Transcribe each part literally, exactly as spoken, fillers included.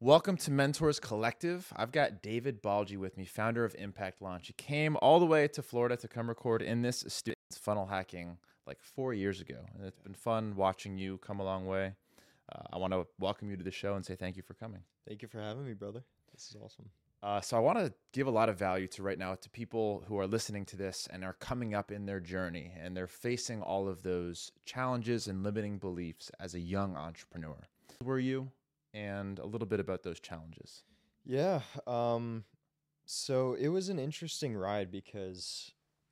Welcome to Mentors Collective. I've got David Balgi with me, founder of Impact Launch. He came all the way to Florida to come record in this studio, funnel hacking, like four years ago. And it's been fun watching you come a long way. Uh, I want to welcome you to the show and say thank you for coming. Thank you for having me, brother. This is awesome. Uh, so I want to give a lot of value to right now to people who are listening to this and are coming up in their journey and they're facing all of those challenges and limiting beliefs as a young entrepreneur. Who were you? And a little bit about those challenges. Yeah. Um, so it was an interesting ride because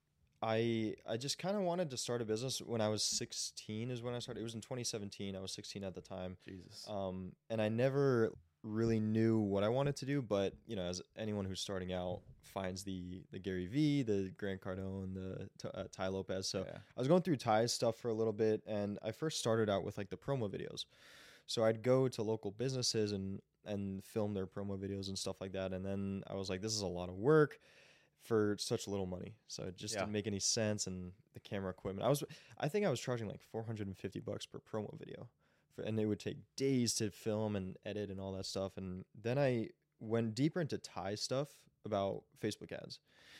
I I just kind of wanted to start a business when I was sixteen is when I started. It was in twenty seventeen. I was sixteen at the time. Jesus. Um, and I never really knew what I wanted to do, but you know, as anyone who's starting out finds the the Gary Vee, the Grant Cardone, the T- uh, Ty Lopez. So Yeah. I was going through Ty's stuff for a little bit, and I first started out with like the promo videos. So I'd go to local businesses and and film their promo videos and stuff like that. And then I was like, this is a lot of work for such little money. So it just Yeah. didn't make any sense. And the camera equipment, I was, I think I was charging like four hundred fifty bucks per promo video. For, and it would take days to film and edit and all that stuff. And then I went deeper into Ty stuff about Facebook ads.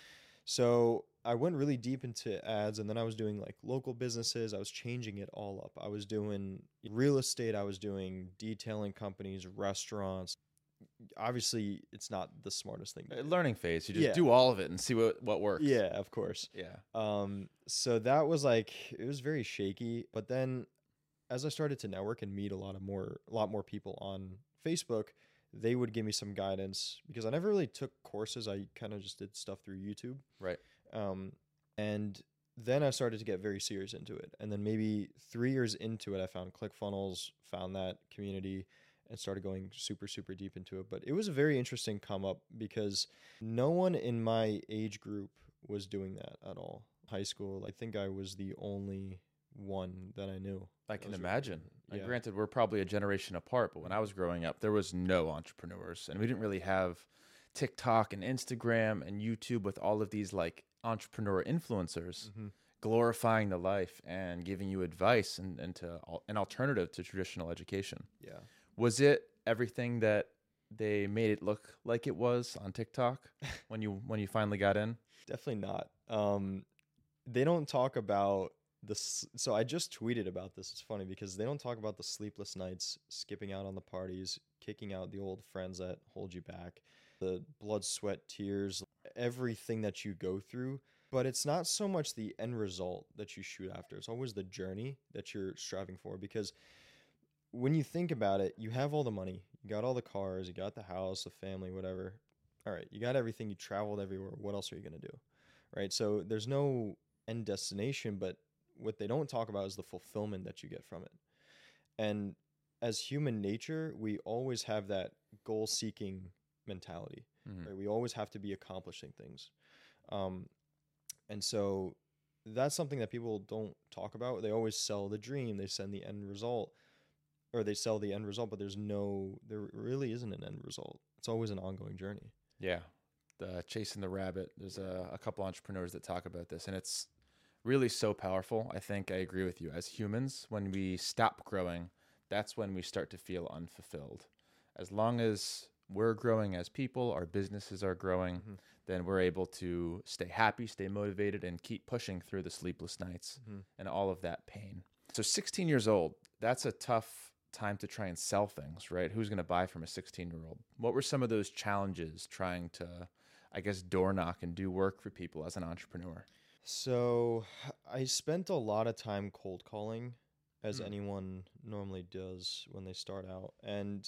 So I went really deep into ads, and then I was doing like local businesses. I was changing it all up. I was doing real estate. I was doing detailing companies, restaurants. Obviously, it's not the smartest thing to Uh, do. Learning phase. You just Yeah. do all of it and see what, what works. Yeah, of course. Yeah. Um, so that was like, it was very shaky. But then as I started to network and meet a lot of more, a lot more people on Facebook, they would give me some guidance because I never really took courses. I kind of just did stuff through YouTube. Right. Um, and then I started to get very serious into it. And then maybe three years into it, I found ClickFunnels, found that community, and started going super, super deep into it. But it was a very interesting come up because no one in my age group was doing that at all. High school, I think I was the only one that I knew. I that can was imagine. really- And yeah. granted, we're probably a generation apart, but when I was growing up, there was no entrepreneurs. And we didn't really have TikTok and Instagram and YouTube with all of these like entrepreneur influencers Mhm. glorifying the life and giving you advice and, and to al- an alternative to traditional education. Yeah. Was it everything that they made it look like it was on TikTok when you when you finally got in? Definitely not. Um, they don't talk about the. s- So I just tweeted about this. It's funny because they don't talk about the sleepless nights, skipping out on the parties, kicking out the old friends that hold you back, the blood, sweat, tears, everything that you go through. But it's not so much the end result that you shoot after. It's always the journey that you're striving for. Because when you think about it, you have all the money, you got all the cars, you got the house, the family, whatever. All right, you got everything, you traveled everywhere. What else are you going to do? Right? So there's no end destination, but what they don't talk about is the fulfillment that you get from it. And as human nature, we always have that goal seeking mentality. Mhm. Right? We always have to be accomplishing things. Um, and so that's something that people don't talk about. They always sell the dream, they send the end result, or they sell the end result, but there's no, there really isn't an end result. It's always an ongoing journey. Yeah, the chasing the rabbit. There's a, a couple entrepreneurs that talk about this, and it's really so powerful. I think I agree with you. As humans, when we stop growing, that's when we start to feel unfulfilled. As long as we're growing as people, our businesses are growing, Mhm. then we're able to stay happy, stay motivated, and keep pushing through the sleepless nights Mhm. and all of that pain. So sixteen years old, that's a tough time to try and sell things, right? Who's going to buy from a sixteen-year-old? What were some of those challenges trying to, I guess, door knock and do work for people as an entrepreneur? So I spent a lot of time cold calling, as Hmm. anyone normally does when they start out. And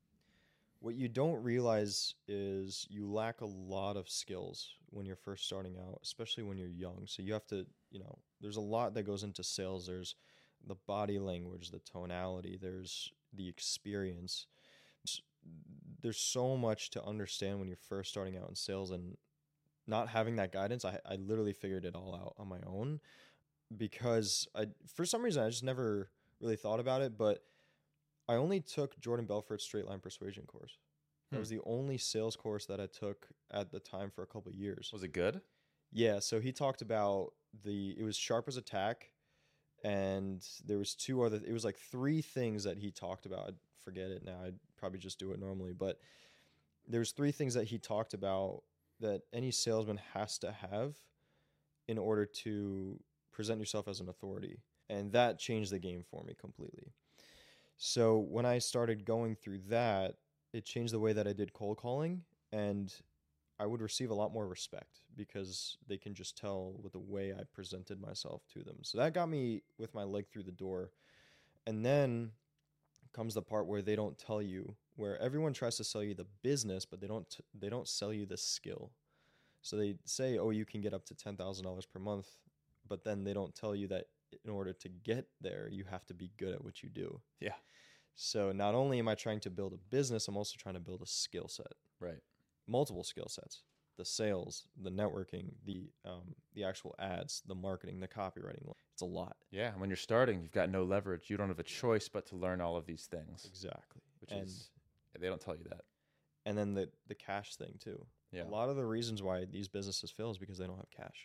what you don't realize is you lack a lot of skills when you're first starting out, especially when you're young. So you have to, you know, there's a lot that goes into sales. There's the body language, the tonality, there's the experience. S- There's so much to understand when you're first starting out in sales, and not having that guidance, I, I literally figured it all out on my own because I, for some reason, I just never really thought about it. But I only took Jordan Belfort's straight line persuasion course. That Hmm. was the only sales course that I took at the time for a couple of years. Was it good? Yeah, so he talked about the it was sharp as attack, and there was two other it was like three things that he talked about. I'd forget it now. I'd probably just do it normally. But there's three things that he talked about that any salesman has to have in order to present yourself as an authority. And that changed the game for me completely. So when I started going through that, it changed the way that I did cold calling, and I would receive a lot more respect because they can just tell with the way I presented myself to them. So that got me with my leg through the door. And then comes the part where they don't tell you, where everyone tries to sell you the business, but they don't t- they don't sell you the skill. So they say, oh, you can get up to ten thousand dollars per month, but then they don't tell you that in order to get there, you have to be good at what you do. Yeah. So not only am I trying to build a business, I'm also trying to build a skill set. Right. Multiple skill sets: the sales, the networking, the um, the actual ads, the marketing, the copywriting. It's a lot. Yeah. When you're starting, you've got no leverage. You don't have a choice but to learn all of these things. Exactly. Which and, is, they don't tell you that. And then the, the cash thing too. Yeah. A lot of the reasons why these businesses fail is because they don't have cash.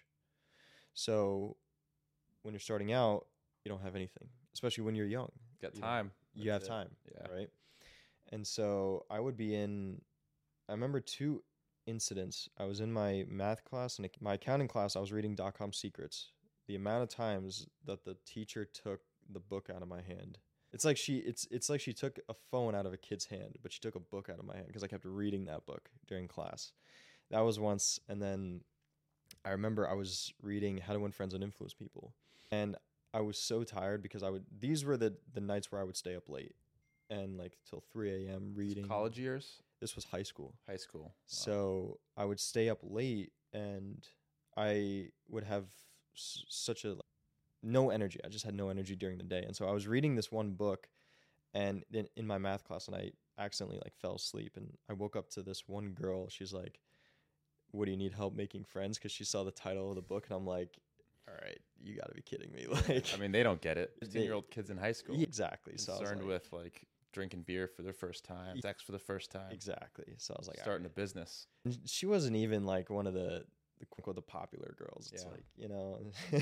So when you're starting out, you don't have anything, especially when you're young. Got you time. Know, you have it. time. Yeah. Right. And so I would be in, I remember two incidents. I was in my math class and my accounting class. I was reading dot-com secrets. The amount of times that the teacher took the book out of my hand. It's like she it's it's like she took a phone out of a kid's hand, but she took a book out of my hand because I kept reading that book during class. That was once. And then I remember I was reading How to Win Friends and Influence People. And I was so tired because I would these were the the nights where I would stay up late and like till three a.m. reading. College years? This was high school. High school. Wow. So I would stay up late and I would have s- such a no energy. I just had no energy during the day. And so I was reading this one book and in, in my math class, and I accidentally like fell asleep, and I woke up to this one girl. She's like, what do you need help making friends? Because she saw the title of the book, and I'm like, all right, you got to be kidding me. Like, I mean, they don't get it. fifteen-year-old kids in high school. Exactly. So concerned like, with like drinking beer for their first time, sex for the first time. Exactly. So I was like, starting right. a business. And she wasn't even like one of the the quote unquote the popular girls. It's Yeah. like, you know.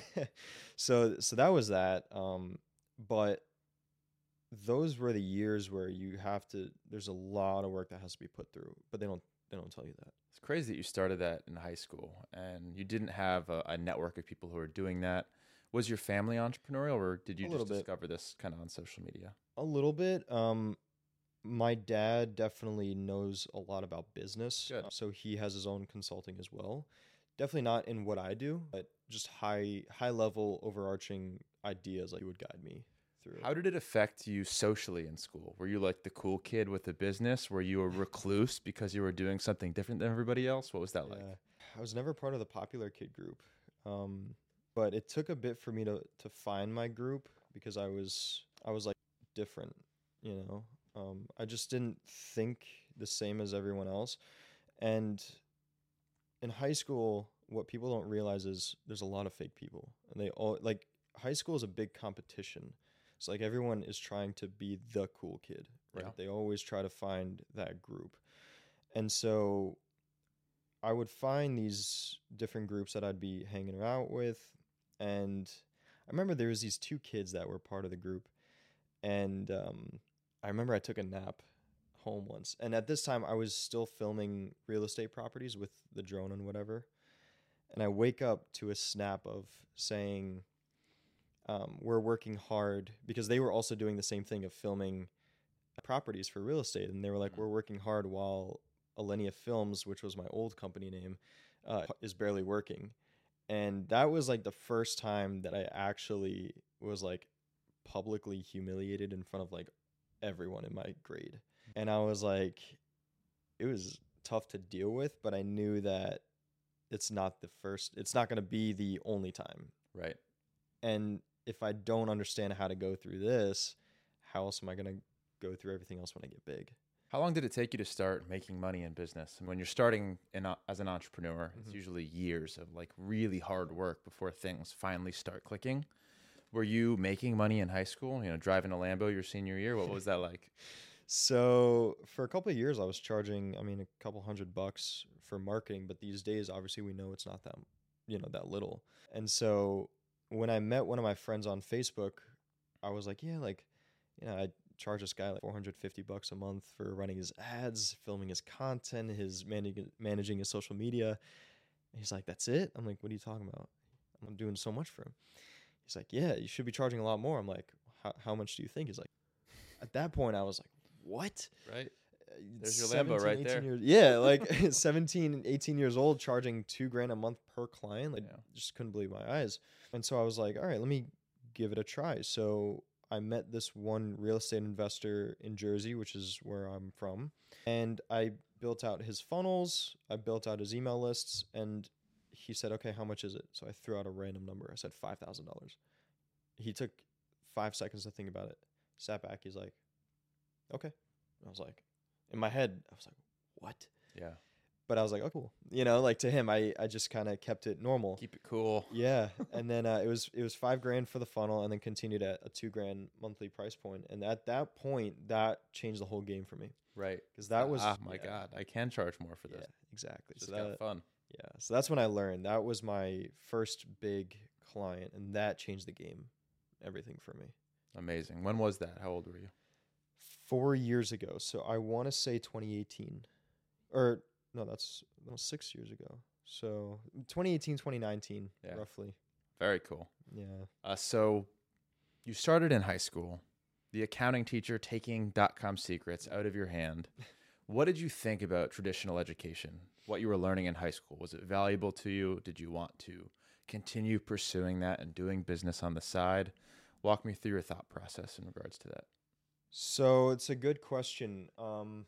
so so that was that. Um, but those were the years where you have to. There's a lot of work that has to be put through, but they don't they don't tell you that. It's crazy that you started that in high school and you didn't have a, a network of people who are doing that. Was your family entrepreneurial, or did you A just little bit. discover this kind of on social media? A little bit. Um, my dad definitely knows a lot about business. Good. Uh, so he has his own consulting as well. Definitely not in what I do, but just high high level overarching ideas like he would guide me through. How did it affect you socially in school? Were you like the cool kid with the business? Were you a recluse because you were doing something different than everybody else? What was that like? Yeah. I was never part of the popular kid group. Um, but it took a bit for me to to find my group because I was I was like different, you know. Um, I just didn't think the same as everyone else. And in high school, what people don't realize is there's a lot of fake people, and they all like high school is a big competition. So like everyone is trying to be the cool kid, right? Yeah. They always try to find that group. And so I would find these different groups that I'd be hanging out with. And I remember there was these two kids that were part of the group. And um, I remember I took a nap home once. And at this time, I was still filming real estate properties with the drone and whatever. And I wake up to a snap of saying, um, we're working hard, because they were also doing the same thing of filming properties for real estate. And they were like, Mhm. we're working hard while Alenia Films, which was my old company name, uh, is barely working. And that was like the first time that I actually was like publicly humiliated in front of like everyone in my grade. And I was like, it was tough to deal with, but I knew that it's not the first, it's not going to be the only time. Right. And if I don't understand how to go through this, how else am I going to go through everything else when I get big? How long did it take you to start making money in business? And when you're starting in a, as an entrepreneur, it's Mhm. usually years of like really hard work before things finally start clicking. Were you making money in high school? You know, driving a Lambo your senior year? What was that like? So for a couple of years, I was charging, I mean, a couple hundred bucks for marketing. But these days, obviously, we know it's not that, you know, that little. And so when I met one of my friends on Facebook, I was like, yeah, like, you know, I charge this guy like four hundred fifty bucks a month for running his ads, filming his content, his managing managing his social media. And he's like, that's it? I'm like, what are you talking about? I'm doing so much for him. He's like, yeah, you should be charging a lot more. I'm like, how, how much do you think? He's like, at that point, I was like, what? Right. Uh, There's your Lambo seventeen, right eighteen there. Years, yeah, like seventeen, eighteen years old, charging two grand a month per client. Like, Yeah. just couldn't believe my eyes. And so I was like, all right, let me give it a try. So I met this one real estate investor in Jersey, which is where I'm from. And I built out his funnels. I built out his email lists. And he said, okay, how much is it? So I threw out a random number. I said five thousand dollars. He took five seconds to think about it. Sat back. He's like, okay. I was like, in my head, I was like, what? Yeah. But I was like, oh, cool. You know, like to him, I, I just kind of kept it normal. Keep it cool. Yeah. And then uh, it was it was five grand for the funnel, and then continued at a two grand monthly price point. And at that point, that changed the whole game for me. Right. Because that was, ah, my yeah, God, I can charge more for this. yeah, exactly. It's So just got that, fun. yeah. So that's when I learned. That was my first big client, and that changed the game, everything for me. Amazing. When was that? How old were you? Four years ago. So I want to say twenty eighteen. Or, no, that's that was six years ago. So twenty eighteen, twenty nineteen, Yeah. roughly. Very cool. Yeah. Uh, so you started in high school, the accounting teacher taking dot-com secrets out of your hand. What did you think about traditional education? What you were learning in high school? Was it valuable to you? Did you want to continue pursuing that and doing business on the side? Walk me through your thought process in regards to that. So it's a good question. Um,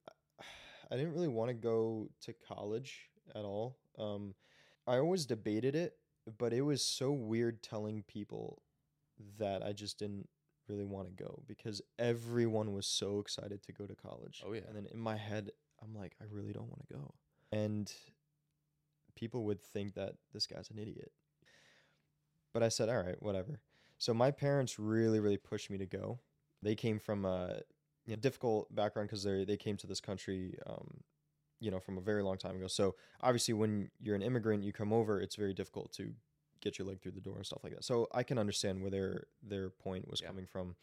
I didn't really want to go to college at all. Um, I always debated it, but it was so weird telling people that I just didn't really want to go because everyone was so excited to go to college. Oh, yeah. And then in my head, I'm like, I really don't want to go. And people would think that this guy's an idiot. But I said, all right, whatever. So my parents really, really pushed me to go. They came from a you know, difficult background because they they came to this country, um, you know, from a very long time ago. So obviously, when you're an immigrant, you come over, it's very difficult to get your leg through the door and stuff like that. So I can understand where their their point was Yeah. coming from.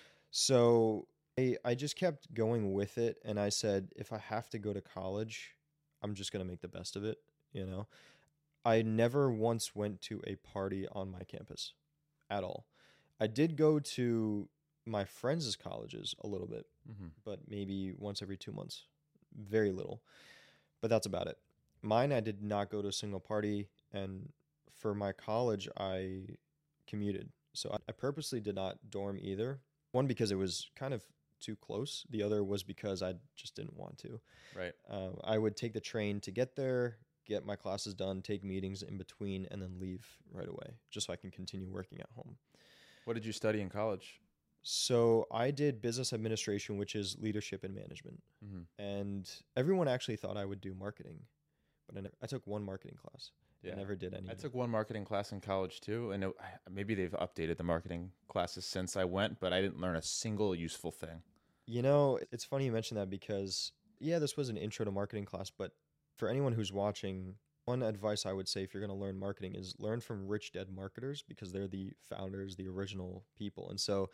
So I I just kept going with it, and I said, if I have to go to college, I'm just gonna make the best of it. You know, I never once went to a party on my campus at all. I did go to my friends' colleges a little bit, Mm-hmm. but maybe once every two months. Very little. But that's about it. Mine, I did not go to a single party. And for my college, I commuted. So I, I purposely did not dorm either. One, because it was kind of too close. The other was because I just didn't want to. Right. Um, I would take the train to get there, get my classes done, take meetings in between, and then leave right away, just so I can continue working at home. What did you study in college? So I did business administration, which is leadership and management. Mm-hmm. And everyone actually thought I would do marketing, but I, never, I took one marketing class. Yeah. I never did any. I took one marketing class in college too, and it, maybe they've updated the marketing classes since I went, but I didn't learn a single useful thing. You know, it's funny you mention that because, yeah, this was an intro to marketing class, but for anyone who's watching, one advice I would say if you're going to learn marketing is learn from rich dead marketers because they're the founders, the original people. And so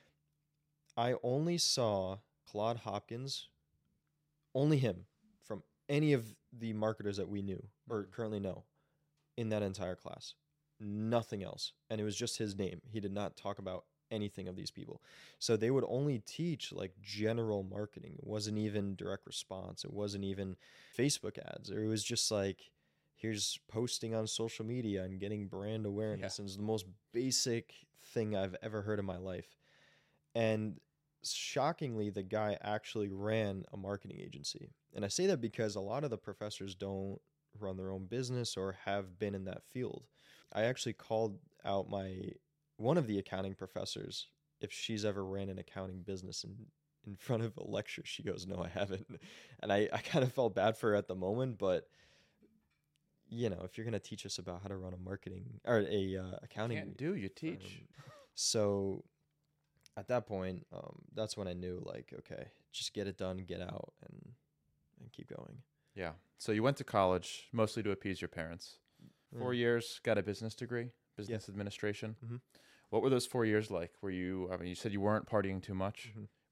I only saw Claude Hopkins, only him, from any of the marketers that we knew or currently know in that entire class. Nothing else. And it was just his name. He did not talk about anything of these people. So they would only teach like general marketing. It wasn't even direct response. It wasn't even Facebook ads. Or it was just like, here's posting on social media and getting brand awareness. Yeah. And it's the most basic thing I've ever heard in my life. And shockingly, the guy actually ran a marketing agency. And I say that because a lot of the professors don't run their own business or have been in that field. I actually called out my one of the accounting professors if she's ever ran an accounting business in, in front of a lecture. She goes, no, I haven't. And I, I kind of felt bad for her at the moment, but you know, if you're going to teach us about how to run a marketing or a uh, accounting, Can't do, you teach. Um, so at that point, um, that's when I knew, like, okay, just get it done, get out, and and keep going. Yeah. So you went to college mostly to appease your parents. Four Mm. years, got a business degree, business administration. Mhm. What were those four years like? Were you, I mean, you said you weren't partying too much. Mhm.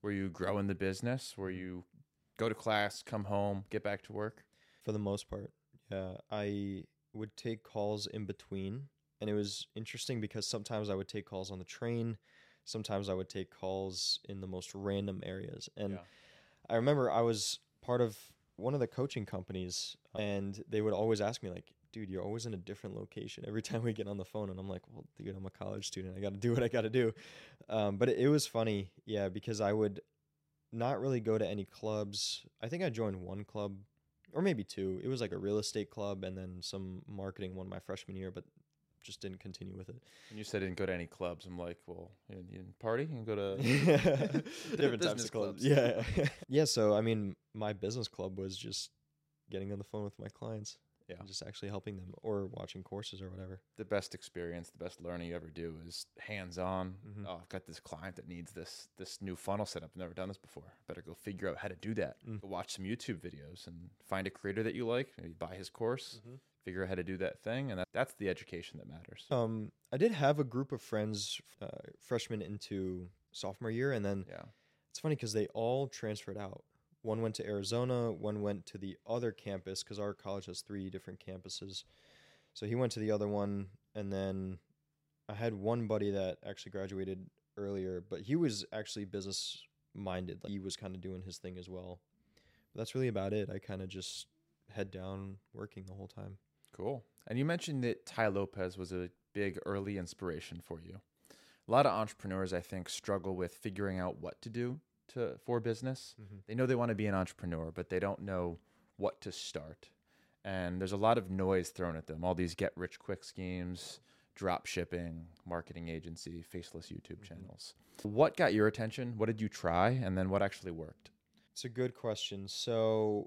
Were you growing the business? Were you go to class, come home, get back to work? For the most part, yeah. I would take calls in between. And it was interesting because sometimes I would take calls on the train. Sometimes I would take calls in the most random areas. And Yeah. I remember I was part of one of the coaching companies, and they would always ask me, like, dude, you're always in a different location every time we get on the phone. And I'm like, well, dude, I'm a college student. I got to do what I got to do. Um, but it, it was funny, yeah, because I would not really go to any clubs. I think I joined one club or maybe two. It was like a real estate club and then some marketing one my freshman year, but just didn't continue with it. And you said didn't go to any clubs. I'm like, well, you, you didn't party? You can go to Different types business of clubs. clubs. Yeah. Yeah. So, I mean, my business club was just getting on the phone with my clients. Yeah. And just actually helping them or watching courses or whatever. The best experience, the best learning you ever do is hands-on. Mhm. Oh, I've got this client that needs this this new funnel set up. I've never done this before. Better go figure out how to do that. Mm. Go watch some YouTube videos and find a creator that you like. Maybe buy his course. Mhm. Figure out how to do that thing, and that, that's the education that matters. Um, I did have a group of friends, uh, freshmen into sophomore year, and then Yeah. it's funny because they all transferred out. One went to Arizona, one went to the other campus because our college has three different campuses. So he went to the other one, and then I had one buddy that actually graduated earlier, but he was actually business minded. Like, he was kind of doing his thing as well. But that's really about it. I kind of just head down working the whole time. Cool. And you mentioned that Tai Lopez was a big early inspiration for you. A lot of entrepreneurs, I think, struggle with figuring out what to do to for business. Mm-hmm. They know they want to be an entrepreneur, but they don't know what to start. And there's a lot of noise thrown at them. All these get rich quick schemes, drop shipping, marketing agency, faceless YouTube Mm-hmm. channels. What got your attention? What did you try? And then what actually worked? It's a good question. So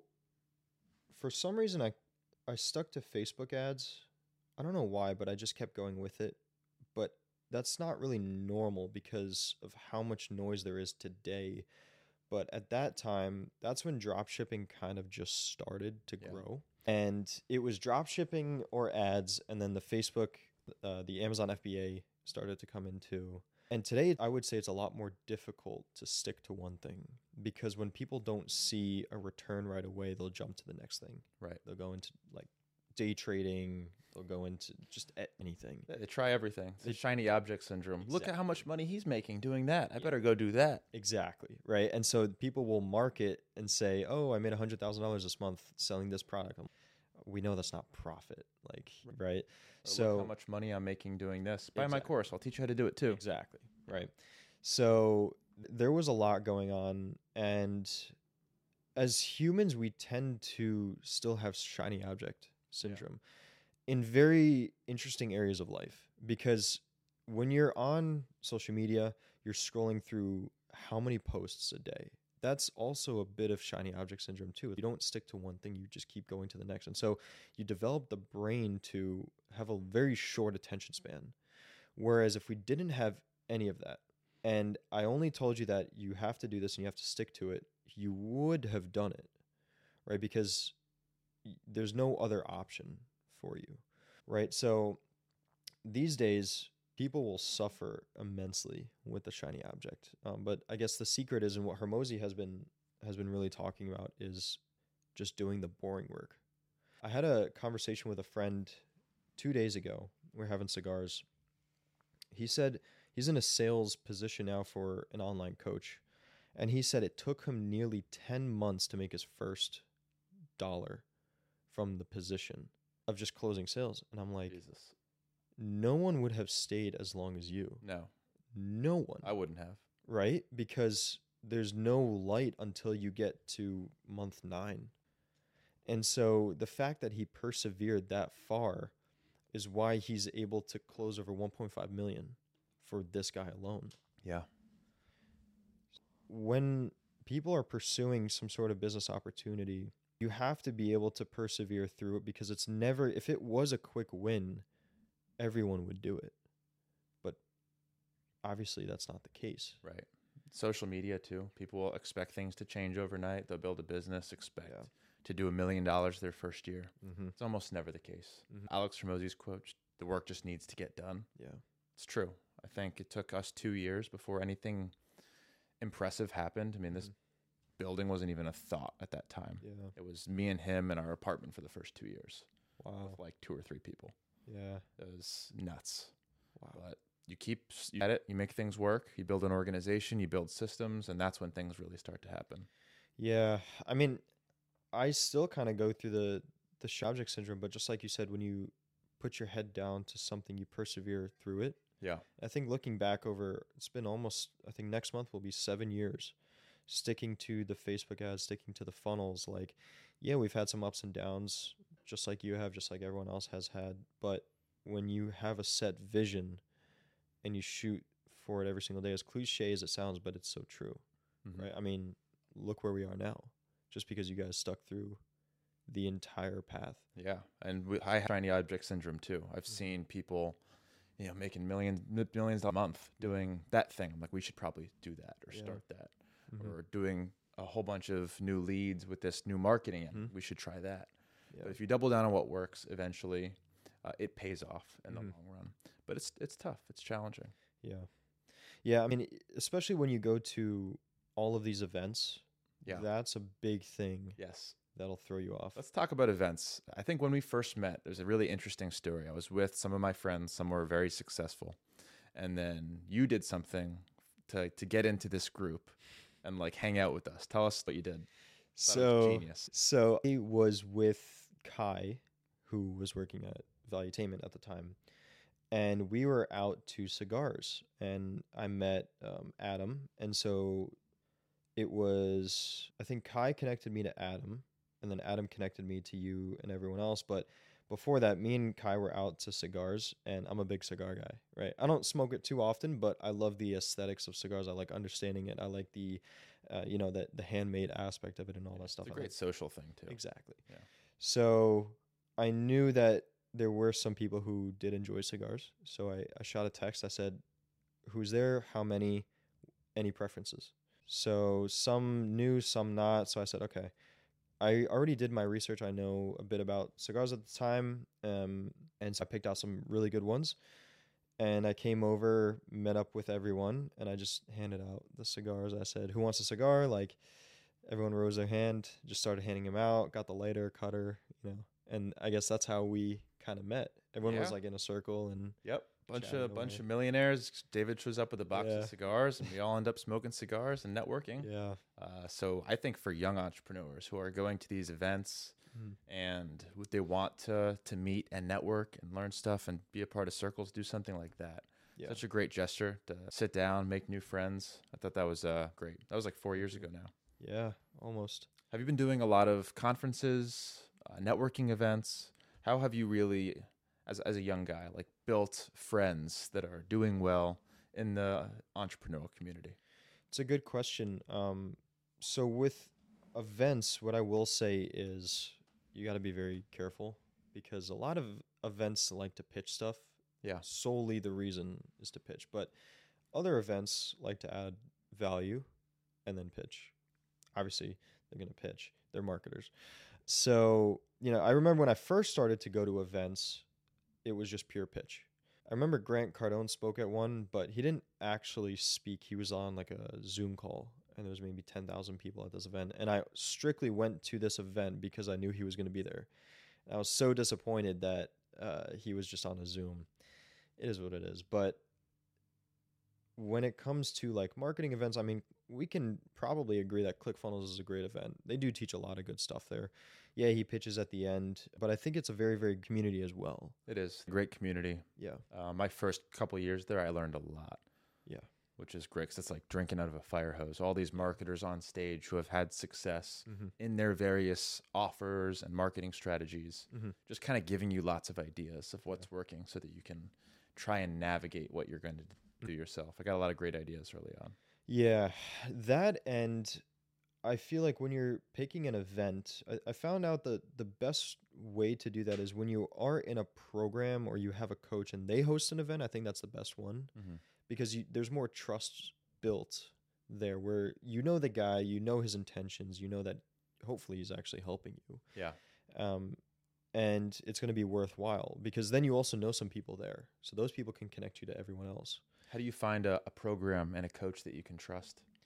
for some reason, I, I stuck to Facebook ads. I don't know why, but I just kept going with it. But that's not really normal because of how much noise there is today. But at that time, that's when drop shipping kind of just started to Yeah. grow. And it was drop shipping or ads, and then the Facebook, uh, the Amazon F B A started to come into. And today, I would say it's a lot more difficult to stick to one thing because when people don't see a return right away, they'll jump to the next thing. Right. They'll go into like day trading. They'll go into just a- anything. Yeah, they try everything. It's the They- shiny object syndrome. Look at how Exactly. much money he's making doing that. I Yeah. better go do that. Exactly. Right. And so people will market and say, oh, I made one hundred thousand dollars this month selling this product. I'm- We know that's not profit. Like, right. Or So look how much money I'm making doing this. Buy my Exactly. course. I'll teach you how to do it too. Exactly. Right. So there was a lot going on. And as humans, we tend to still have shiny object syndrome in very interesting areas of life. Because when you're on social media, you're scrolling through how many posts a day. That's also a bit of shiny object syndrome too. You don't stick to one thing, you just keep going to the next. And so you develop the brain to have a very short attention span. Whereas if we didn't have any of that, and I only told you that you have to do this and you have to stick to it, you would have done it, right? Because y- there's no other option for you, right? So these days, people will suffer immensely with the shiny object. Um, but I guess the secret is, and what Hermosi has been has been really talking about, is just doing the boring work. I had a conversation with a friend two days ago. We We're having cigars. He said he's in a sales position now for an online coach. And he said it took him nearly ten months to make his first dollar from the position of just closing sales. And I'm like, Jesus. no one would have stayed as long as you. No, No one. I wouldn't have. Right? Because there's no light until you get to month nine. And so the fact that he persevered that far is why he's able to close over one point five million for this guy alone. Yeah. When people are pursuing some sort of business opportunity, you have to be able to persevere through it because it's never, if it was a quick win, everyone would do it. But obviously that's not the case. Right. Social media too. People will expect things to change overnight. They'll build a business, expect Yeah. to do a million dollars their first year. Mm-hmm. It's almost never the case. Mhm. Alex Hermosi's quote, the work just needs to get done. Yeah. It's true. I think it took us two years before anything impressive happened. I mean, this Mhm. building wasn't even a thought at that time. Yeah. It was me and him in our apartment for the first two years Wow. with like two or three people. Yeah. It was nuts. Wow. But you keep s- you at it, you make things work, you build an organization, you build systems, and that's when things really start to happen. Yeah. I mean, I still kind of go through the the shy object syndrome, but just like you said, when you put your head down to something, you persevere through it. Yeah. I think looking back over, it's been almost, I think next month will be seven years sticking to the Facebook ads, sticking to the funnels. Like, yeah, we've had some ups and downs, just like you have, just like everyone else has had. But when you have a set vision and you shoot for it every single day, as cliche as it sounds, but it's so true, Mhm. right? I mean, look where we are now, just because you guys stuck through the entire path. Yeah, and we, I have shiny object syndrome too. I've Mhm. seen people, you know, making millions mi- millions a month doing that thing. I'm like, we should probably do that or Yeah. start that, Mhm. or doing a whole bunch of new leads with this new marketing. And Mhm. we should try that. Yeah. But if you double down on what works, eventually, uh, it pays off in Mhm. the long run. But it's it's tough. It's challenging. Yeah. Yeah. I mean, e- especially when you go to all of these events, Yeah. that's a big thing Yes. that'll throw you off. Let's talk about events. I think when we first met, there's a really interesting story. I was with some of my friends, some were very successful. And then you did something to to get into this group and like hang out with us. Tell us what you did. Thought it was So, genius. so I was with Kai, who was working at Valuetainment at the time, and we were out to cigars, and I met um, Adam, and so it was, I think Kai connected me to Adam, and then Adam connected me to you and everyone else. But before that, me and Kai were out to cigars, and I'm a big cigar guy, right? I don't smoke it too often, but I love the aesthetics of cigars. I like understanding it. I like the, uh, you know, that the handmade aspect of it and all Yeah, that stuff. It's a I great like- social thing too. Exactly. Yeah. So I knew that there were some people who did enjoy cigars. So I, I shot a text. I said, who's there? How many? Any preferences? So some knew, some not. So I said, okay. I already did my research. I know a bit about cigars at the time. Um, and so I picked out some really good ones. And I came over, met up with everyone, and I just handed out the cigars. I said, who wants a cigar? Like, everyone rose their hand, just started handing them out, got the lighter, cutter, you know. And I guess that's how we kind of met. Everyone was Yeah. like in a circle, and Yep. Bunch Chatting of bunch away. of millionaires. David shows up with a box Yeah. of cigars, and we all end up smoking cigars and networking. yeah. Uh, so I think for young entrepreneurs who are going to these events Mhm. and w- they want to to meet and network and learn stuff and be a part of circles, do something like that. Yeah. Such a great gesture to sit down, make new friends. I thought that was uh, great. That was like four years ago now. Yeah, almost. Have you been doing a lot of conferences, uh, networking events? How have you really, as as a young guy, like built friends that are doing well in the entrepreneurial community? It's a good question. Um, so with events, what I will say is you got to be very careful because a lot of events like to pitch stuff. Yeah. Solely the reason is to pitch, but other events like to add value and then pitch. Obviously, they're going to pitch. They're marketers. So, you know, I remember when I first started to go to events, it was just pure pitch. I remember Grant Cardone spoke at one, but he didn't actually speak. He was on like a Zoom call, and there was maybe ten thousand people at this event. And I strictly went to this event because I knew he was going to be there. And I was so disappointed that uh, he was just on a Zoom. It is what it is. But when it comes to like marketing events, I mean, we can probably agree that ClickFunnels is a great event. They do teach a lot of good stuff there. Yeah, he pitches at the end, but I think it's a very, very community as well. It is a great community. Yeah. Uh, my first couple years there, I learned a lot. Yeah. Which is great 'cause it's like drinking out of a fire hose. All these marketers on stage who have had success Mm-hmm. in their various offers and marketing strategies, Mm-hmm. just kind of giving you lots of ideas of what's working so that you can try and navigate what you're going to do yourself. I got a lot of great ideas early on. Yeah, that, and I feel like when you're picking an event, I, I found out that the best way to do that is when you are in a program or you have a coach and they host an event. I think that's the best one Mhm. because you, there's more trust built there where you know the guy, you know his intentions, you know that hopefully he's actually helping you. Yeah. Um, and it's going to be worthwhile because then you also know some people there. So those people can connect you to everyone else. How do you find a, a program and a coach that you can trust?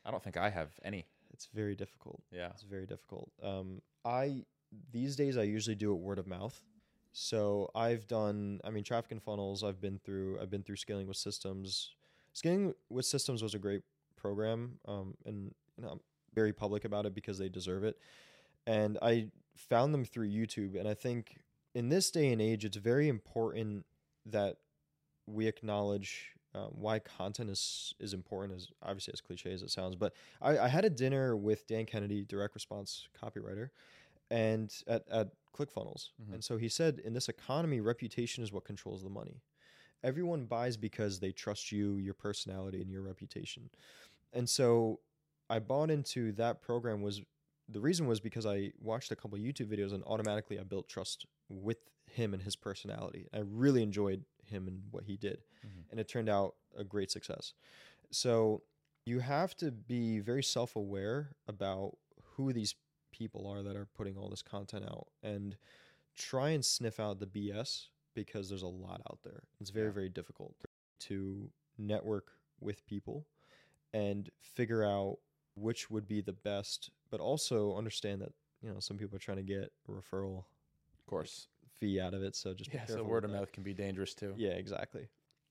I don't think I have any. It's very difficult. Yeah. It's very difficult. Um, I these days I usually do it word of mouth. So I've done, I mean, traffic and funnels. I've been through. I've been through scaling with systems. Scaling with systems was a great program, um, and you know, I'm very public about it because they deserve it. And I found them through YouTube. And I think in this day and age, it's very important that we acknowledge um, why content is is important, as obviously as cliche as it sounds. But I, I had a dinner with Dan Kennedy, direct response copywriter, and at, at ClickFunnels. Mhm. And so he said, in this economy, reputation is what controls the money. Everyone buys because they trust you, your personality, and your reputation. And so I bought into that program. Was the reason was because I watched a couple YouTube videos and automatically I built trust with him and his personality. I really enjoyed him and what he did. Mhm. And it turned out a great success. So you have to be very self-aware about who these people are that are putting all this content out, and try and sniff out the B S, because there's a lot out there. It's very, Yeah. very difficult to network with people and figure out which would be the best, but also understand that, you know, some people are trying to get a referral Of course. fee out of it. So just be Yeah. So careful word with of that. mouth can be dangerous too. Yeah, exactly.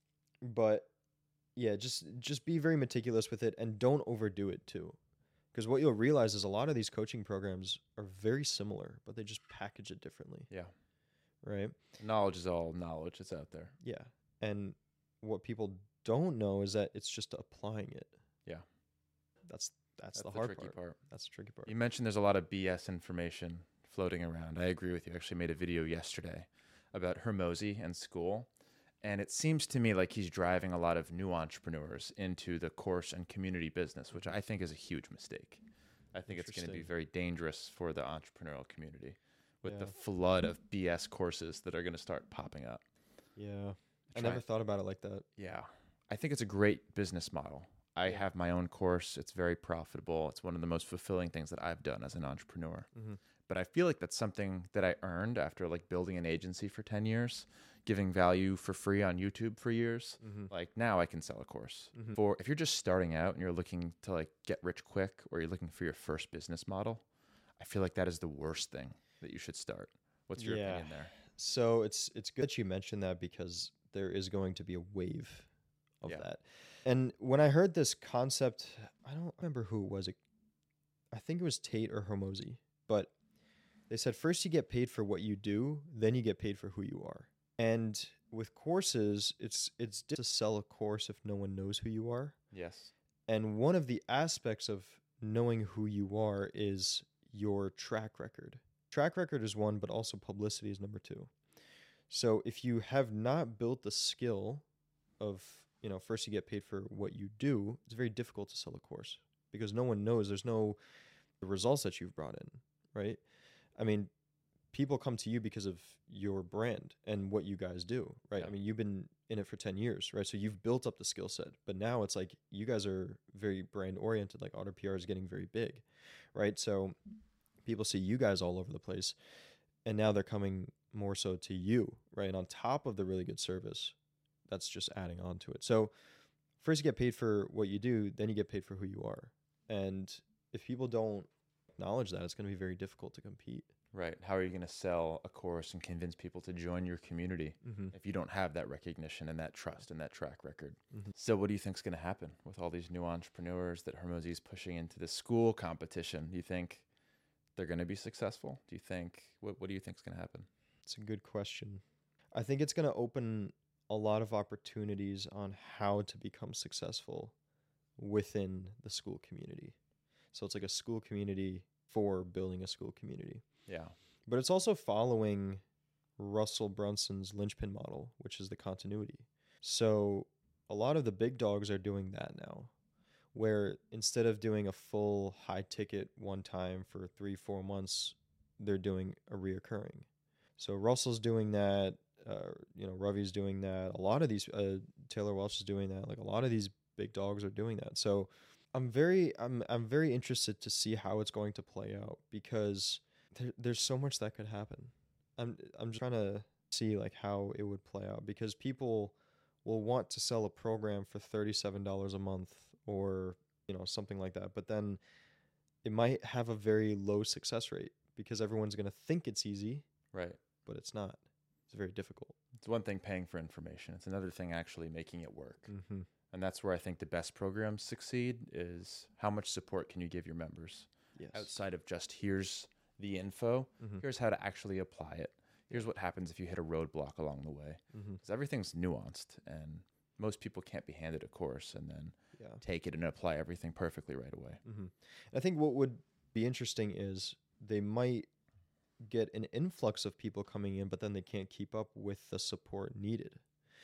But yeah, just just be very meticulous with it and don't overdo it too. Because what you'll realize is a lot of these coaching programs are very similar, but they just package it differently, Yeah. right? Knowledge is all knowledge. It's out there. Yeah. And what people don't know is that it's just applying it. Yeah. That's that's, That's the the hard tricky part. part. That's the tricky part. You mentioned there's a lot of B S information floating around. I agree with you. I actually made a video yesterday about Hermosi and school. And it seems to me like he's driving a lot of new entrepreneurs into the course and community business, which I think is a huge mistake. I think it's going to be Interesting. very dangerous for the entrepreneurial community with the Yeah. flood of B S courses that are going to start popping up. Yeah. I Try- never thought about it like that. Yeah. I think it's a great business model. I Yeah. have my own course. It's very profitable. It's one of the most fulfilling things that I've done as an entrepreneur. Mm-hmm. But I feel like that's something that I earned after like building an agency for ten years, giving value for free on YouTube for years. Mm-hmm. Like now I can sell a course. Mhm. For if you're just starting out and you're looking to like get rich quick, or you're looking for your first business model, I feel like that is the worst thing that you should start. What's your Yeah. opinion there? So it's it's good that you mentioned that, because there is going to be a wave of Yeah. that. And when I heard this concept, I don't remember who it was. I think it was Tate or Hermosi, but they said first you get paid for what you do, then you get paid for who you are. And with courses, it's it's difficult to sell a course if no one knows who you are. Yes. And one of the aspects of knowing who you are is your track record. Track record is one, but also publicity is number two. So if you have not built the skill of, you know, first you get paid for what you do, it's very difficult to sell a course because no one knows. There's no the results that you've brought in, right? I mean, people come to you because of your brand and what you guys do, right? Yeah. I mean, you've been in it for ten years, right? So you've built up the skill set, but now it's like you guys are very brand oriented, like Auto P R is getting very big, right? So people see you guys all over the place, and now they're coming more so to you, right? And on top of the really good service, that's just adding on to it. So first you get paid for what you do, then you get paid for who you are. And if people don't acknowledge that, it's going to be very difficult to compete. Right. How are you going to sell a course and convince people to join your community Mm-hmm. if you don't have that recognition and that trust and that track record? Mhm. So what do you think is going to happen with all these new entrepreneurs that Hermosi is pushing into the school competition? Do you think they're going to be successful? Do you think, what, what do you think is going to happen? It's a good question. I think it's going to open a lot of opportunities on how to become successful within the school community. So it's like a school community for building a school community. Yeah. But it's also following Russell Brunson's linchpin model, which is the continuity. So a lot of the big dogs are doing that now, where instead of doing a full high ticket one time for three, four months, they're doing a reoccurring. So Russell's doing that. Uh, you know, Ravi's doing that. A lot of these, uh, Taylor Welch is doing that. Like a lot of these big dogs are doing that. So I'm very, I'm, I'm very interested to see how it's going to play out, because there, there's so much that could happen. I'm, I'm just trying to see like how it would play out, because people will want to sell a program for thirty-seven dollars a month or you know, something like that. But then it might have a very low success rate because everyone's going to think it's easy, Right. but it's not. It's very difficult. It's one thing paying for information. It's another thing actually making it work. Mm-hmm. And that's where I think the best programs succeed is how much support can you give your members Yes. outside of just here's the info, Mm-hmm. here's how to actually apply it. Here's what happens if you hit a roadblock along the way. Mm-hmm. Because everything's nuanced and most people can't be handed a course and then Yeah. take it and apply everything perfectly right away. Mm-hmm. I think what would be interesting is they might get an influx of people coming in, but then they can't keep up with the support needed.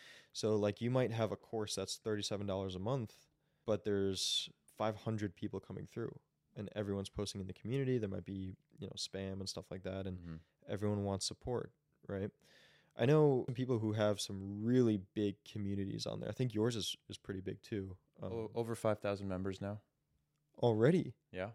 So like you might have a course that's thirty-seven dollars a month, but there's five hundred people coming through and everyone's posting in the community. There might be, you know, spam and stuff like that. And Mhm. everyone wants support, right? I know some people who have some really big communities on there. I think yours is, is pretty big too. Um, O- over five thousand members now. already. Yeah.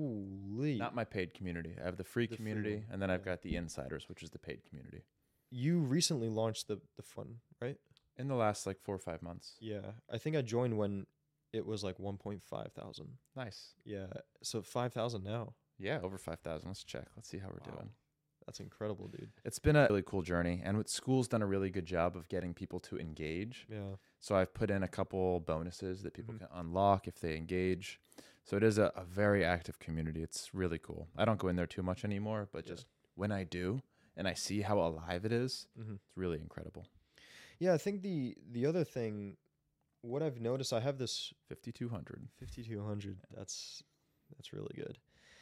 Holy. Not my paid community. I have the free The free community one, and then I've yeah. got the insiders, which is the paid community. You recently launched the, the fund, right? In the last like four or five months. Yeah. I think I joined when it was like one point five thousand. Nice. Yeah. So five thousand now. Yeah, over five thousand. Let's check. Let's see how we're Wow. doing. That's incredible, dude. It's been a really cool journey. And with school's done a really good job of getting people to engage. Yeah. So I've put in a couple bonuses that people Mhm. can unlock if they engage. So it is a, a very active community. It's really cool. I don't go in there too much anymore, but Yeah. just when I do and I see how alive it is, Mm-hmm. it's really incredible. Yeah. I think the, the other thing, what I've noticed, I have this fifty-two hundred. fifty-two hundred. That's, that's really good.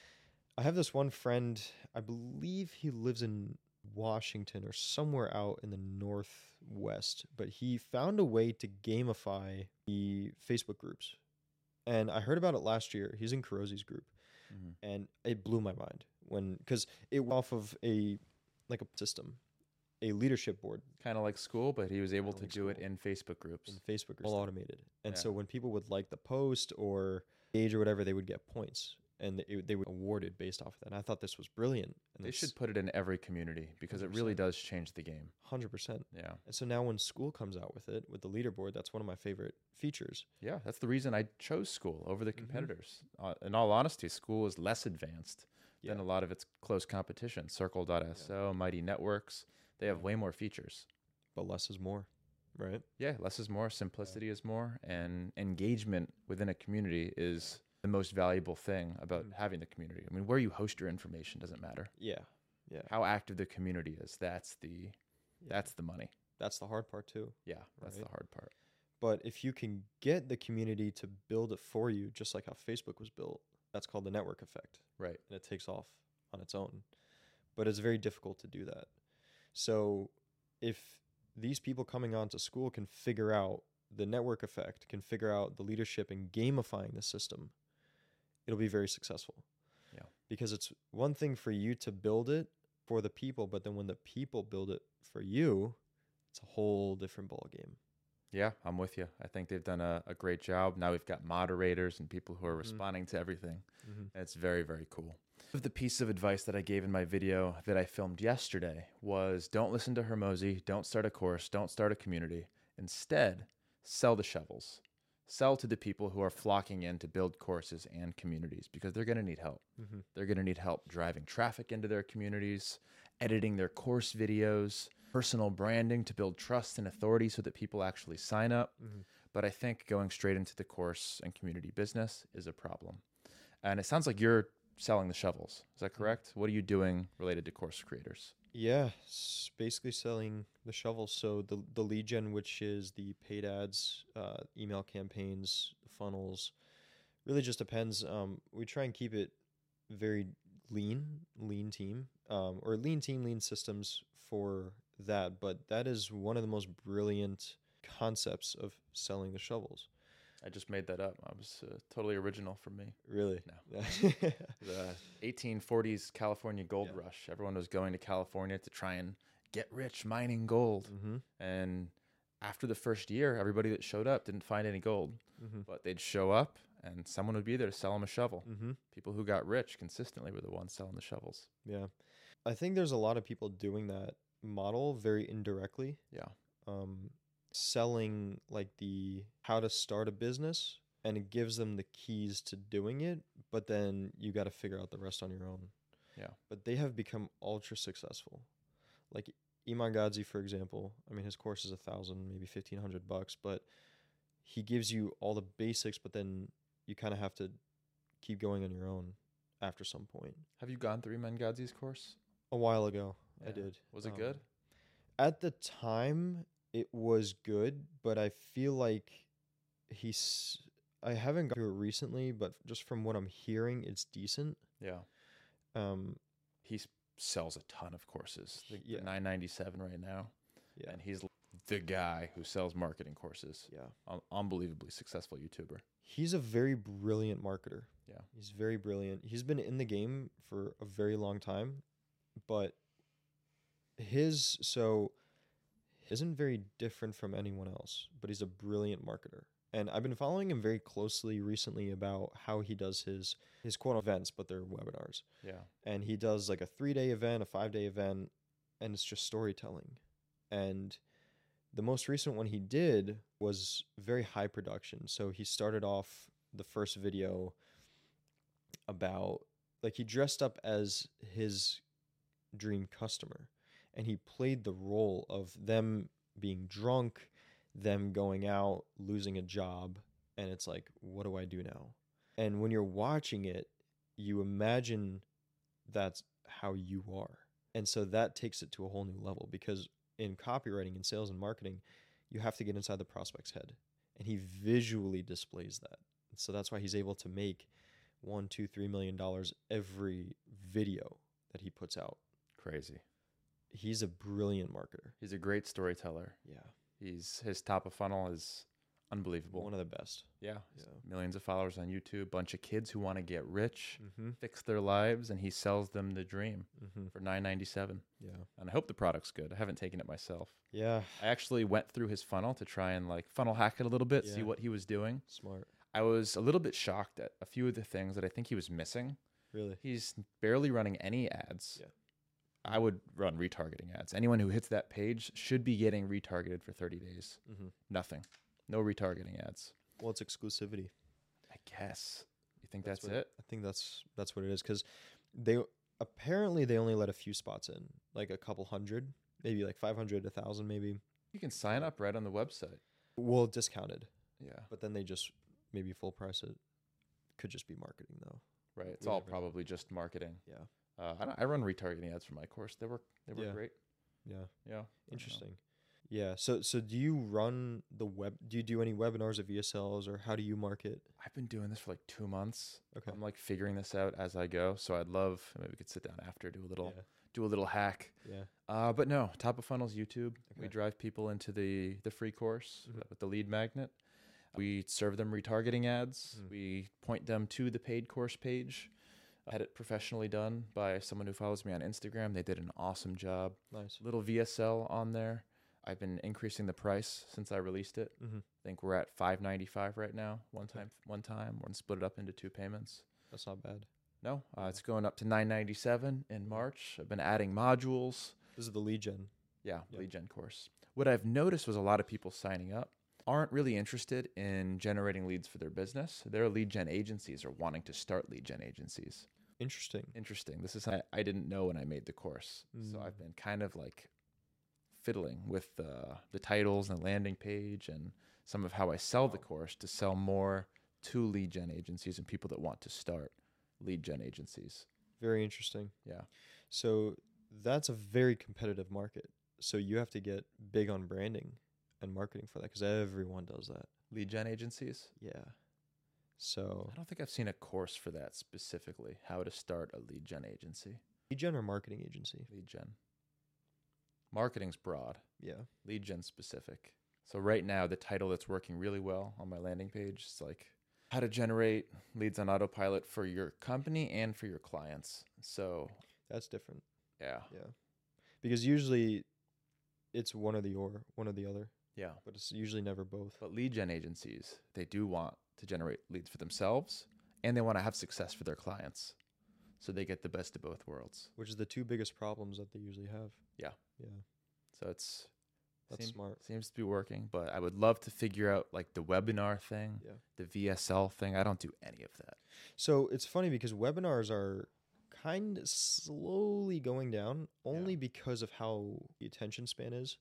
I have this one friend, I believe he lives in Washington or somewhere out in the Northwest, but he found a way to gamify the Facebook groups. And I heard about it last year. He's in Kurosi's group, Mhm. and it blew my mind when, because it went off of a, like a system, a leadership board Kind of like school, but he was able Kinda to like do it school. in Facebook groups. in Facebook groups, all automated. And Yeah. so when people would like the post or age or whatever, they would get points. And it, they were awarded based off of that. And I thought this was brilliant. And They it's should put it in every community because it really does change the game. one hundred percent. Yeah. And so now when school comes out with it, with the leaderboard, that's one of my favorite features. Yeah, that's the reason I chose school over the Mhm. competitors. Uh, in all honesty, school is less advanced than Yeah. a lot of its close competition. Circle dot S O, Mighty Networks, they have Yeah. way more features. But less is more, right? Yeah, less is more, simplicity is more, and engagement within a community is the most valuable thing about Mhm. having the community. I mean, where you host your information doesn't matter. Yeah. Yeah. How active the community is, that's the Yeah. that's the money. That's the hard part too. Yeah, that's the Right. hard part. But if you can get the community to build it for you, just like how Facebook was built, that's called the network effect. Right. And it takes off on its own. But it's very difficult to do that. So if these people coming onto school can figure out the network effect, can figure out the leadership and gamifying the system, it'll be very successful. Yeah. Because it's one thing for you to build it for the people, but then when the people build it for you, it's a whole different ball game. Yeah, I'm with you. I think they've done a, a great job. Now we've got moderators and people who are Mhm. responding to everything. Mm-hmm. And it's very, very cool. The piece of advice that I gave in my video that I filmed yesterday was don't listen to Hermosi, don't start a course, don't start a community. Instead, sell the shovels. Sell to the people who are flocking in to build courses and communities because they're going to need help. Mm-hmm. They're going to need help driving traffic into their communities, editing their course videos, personal branding to build trust and authority so that people actually sign up. Mm-hmm. But I think going straight into the course and community business is a problem. And it sounds like you're selling the shovels. Is that correct? What are you doing related to course creators? Yeah, s- basically selling the shovels. So the the lead gen, which is the paid ads, uh, email campaigns, funnels, really just depends. Um, we try and keep it very lean, lean team, um, or lean team, lean systems for that. But that is one of the most brilliant concepts of selling the shovels. I just made that up. I was uh, totally original from me. Really? No. The eighteen forties California gold Yeah. rush. Everyone was going to California to try and get rich mining gold. mm-hmm. And after the first year, everybody that showed up didn't find any gold. Mm-hmm. But they'd show up and someone would be there to sell them a shovel. Mm-hmm. People who got rich consistently were the ones selling the shovels. Yeah. I think there's a lot of people doing that model very indirectly. Yeah. Um, selling like the how to start a business and it gives them the keys to doing it, but then you got to figure out the rest on your own. Yeah. But they have become ultra successful. Like Iman Gadzhi, for example. I mean, his course is a thousand, maybe fifteen hundred bucks, but he gives you all the basics, but then you kind of have to keep going on your own after some point. Have you gone through Iman Gadzhi's course? A while ago, I Yeah. did. Was it Um, good? At the time, it was good, but I feel like he's. I haven't gone through it recently, but just from what I'm hearing, it's decent. Yeah. Um, He s- sells a ton of courses. The, Yeah. nine ninety-seven right now. yeah, And he's the guy who sells marketing courses. yeah. Un- unbelievably successful YouTuber. He's a very brilliant marketer. Yeah. He's very brilliant. He's been in the game for a very long time, but his so isn't very different from anyone else, but he's a brilliant marketer. And I've been following him very closely recently about how he does his his quote events, but they're webinars. Yeah. And he does like a three-day event, a five-day event, and it's just storytelling. And the most recent one he did was very high production. So he started off the first video about like he dressed up as his dream customer and he played the role of them being drunk, them going out, losing a job, and it's like, what do I do now? And when you're watching it, you imagine that's how you are. And so that takes it to a whole new level because in copywriting and sales and marketing, you have to get inside the prospect's head. And he visually displays that. So that's why he's able to make one, two, three million dollars every video that he puts out. Crazy. He's a brilliant marketer. He's a great storyteller. Yeah. He's his top of funnel is unbelievable. One of the best. Yeah. Yeah. Millions of followers on YouTube, bunch of kids who want to get rich, Mm-hmm. fix their lives, and he sells them the dream Mm-hmm. for nine ninety-seven. Yeah. And I hope the product's good. I haven't taken it myself. Yeah. I actually went through his funnel to try and like funnel hack it a little bit, see Yeah. what he was doing. Smart. I was a little bit shocked at a few of the things that I think he was missing. Really. He's barely running any ads. Yeah. I would run retargeting ads. Anyone who hits that page should be getting retargeted for thirty days. Mm-hmm. Nothing. No retargeting ads. Well, it's exclusivity. I guess. You think That's that's, what- it? I think that's that's what it is because they apparently they only let a few spots in, like a couple hundred, maybe like five hundred, a thousand, maybe. You can sign up right on the website. Well, discounted, Yeah. but then they just maybe full price it. Could just be marketing though. Right. It's We all never know. probably just marketing. Yeah. Uh, I, don't, I run retargeting ads for my course. They work. They work Yeah. great. Yeah. Yeah. I don't know. Interesting. Yeah. So so do you run the web? Do you do any webinars or V S Ls or how do you market? I've been doing this for like two months. Okay. I'm like figuring this out as I go. So I'd love maybe we could sit down after, do a little Yeah. do a little hack. Yeah. Uh, but no, top of funnels YouTube. We Okay. drive people into the the free course Mhm. uh, with the lead magnet. We serve them retargeting ads. Mm. We point them to the paid course page. I had it professionally done by someone who follows me on Instagram. They did an awesome job. Nice. Little V S L on there. I've been increasing the price since I released it. Mm-hmm. I think we're at five ninety-five right now. One Okay. time, one time. We're gonna split it up into two payments. That's not bad. No, uh, it's going up to nine ninety-seven in March. I've been adding modules. This is the lead gen. Yeah, Yep. lead gen course. What I've noticed was a lot of people signing up aren't really interested in generating leads for their business. They're lead gen agencies or wanting to start lead gen agencies. Interesting. Interesting. This is I, I didn't know when I made the course. So I've Mm. been kind of like fiddling with uh, the titles and the landing page and some of how I sell the Wow. course to sell more to lead gen agencies and people that want to start lead gen agencies. Very interesting. Yeah. So that's a very competitive market. So you have to get big on branding and marketing for that because everyone does that. Lead gen agencies? Yeah. So I don't think I've seen a course for that specifically, how to start a lead gen agency. lead gen or marketing agency? Lead gen. Marketing's broad, Yeah. lead gen specific. So right now, the title that's working really well on my landing page is like how to generate leads on autopilot for your company and for your clients. So That's different. yeah, Yeah. Because usually it's one or the or, one or the other, yeah. but it's usually never both. But lead gen agencies, they do want to generate leads for themselves and they want to have success for their clients. So they get the best of both worlds. Which is the two biggest problems that they usually have. Yeah. Yeah. So it's That's Seem- smart. Seems to be working, but I would love to figure out like the webinar thing, Yeah. the V S L thing. I don't do any of that. So it's funny because webinars are kind of slowly going down only Yeah. because of how the attention span is.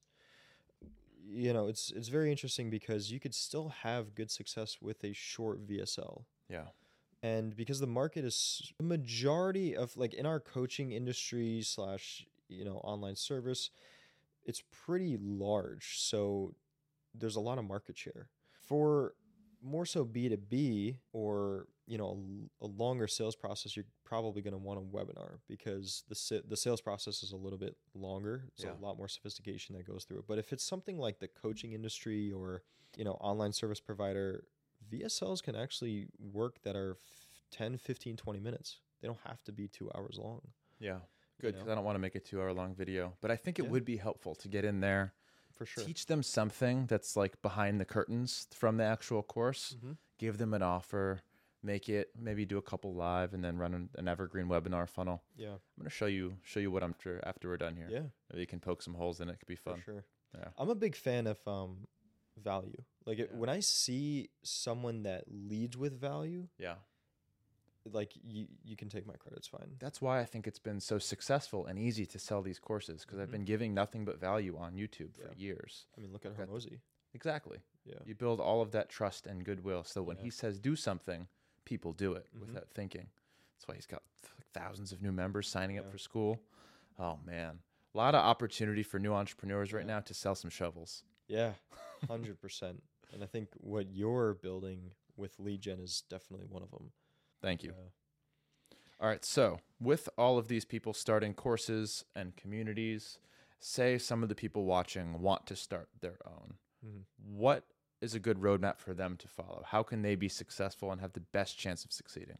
You know, it's it's very interesting because you could still have good success with a short V S L. Yeah. And because the market is the majority of like in our coaching industry slash, you know, online service, it's pretty large. So there's a lot of market share. For more so B two B or, you know, a, a longer sales process, you're probably going to want a webinar because the sa- the sales process is a little bit longer. It's Yeah. a lot more sophistication that goes through it. But if it's something like the coaching industry or, you know, online service provider, V S Ls can actually work that are f- ten, fifteen, twenty minutes. They don't have to be two hours long. Yeah. you Good, because know? I don't want to make a two-hour long video, but I think it Yeah. would be helpful to get in there, For sure. teach them something that's like behind the curtains from the actual course, Mhm. give them an offer, make it, maybe do a couple live, and then run an, an evergreen webinar funnel. Yeah. I'm gonna show you show you what I'm after after we're done here. Yeah. Maybe you can poke some holes in it. It could be For fun. sure. Yeah. I'm a big fan of um, value. Like it, Yeah. when I see someone that leads with value, Yeah. like you, you can take my credits fine. That's why I think it's been so successful and easy to sell these courses, because I've Mhm. been giving nothing but value on YouTube for Yeah. years. I mean, look at I've got the- Hormozy. Exactly. Yeah. You build all of that trust and goodwill. So when Yeah. he says do something, people do it Mhm. without thinking. That's why he's got th- thousands of new members signing up Yeah. for school. Oh man, a lot of opportunity for new entrepreneurs right Yeah. now to sell some shovels. Yeah. one hundred percent. And I think what you're building with lead gen is definitely one of them. Thank you. Yeah. All right. So with all of these people starting courses and communities, say some of the people watching want to start their own. Mhm. What is a good roadmap for them to follow? How can they be successful and have the best chance of succeeding?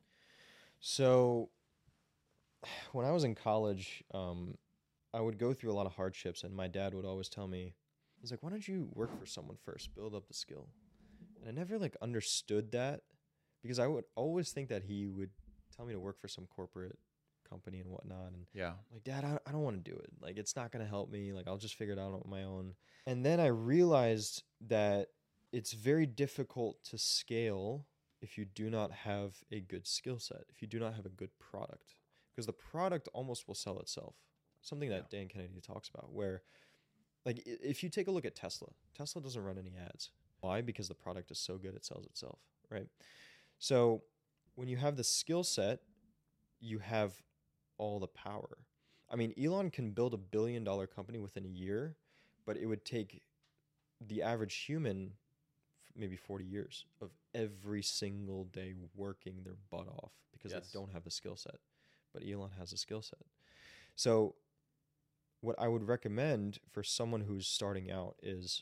So when I was in college, um, I would go through a lot of hardships, and my dad would always tell me, he's like, why don't you work for someone first, build up the skill? And I never like understood that because I would always think that he would tell me to work for some corporate company and whatnot. And Yeah. I'm like, Dad, I, I don't want to do it. Like, it's not going to help me. Like, I'll just figure it out on my own. And then I realized that it's very difficult to scale if you do not have a good skill set, if you do not have a good product, because the product almost will sell itself. Something that Dan Kennedy talks about, where like i- if you take a look at Tesla, Tesla doesn't run any ads. Why? Because the product is so good it sells itself, right? So when you have the skill set, you have all the power. I mean, Elon can build a billion dollar company within a year, but it would take the average human f- maybe forty years of every single day working their butt off because Yes. they don't have the skill set. But Elon has a skill set. So what I would recommend for someone who's starting out is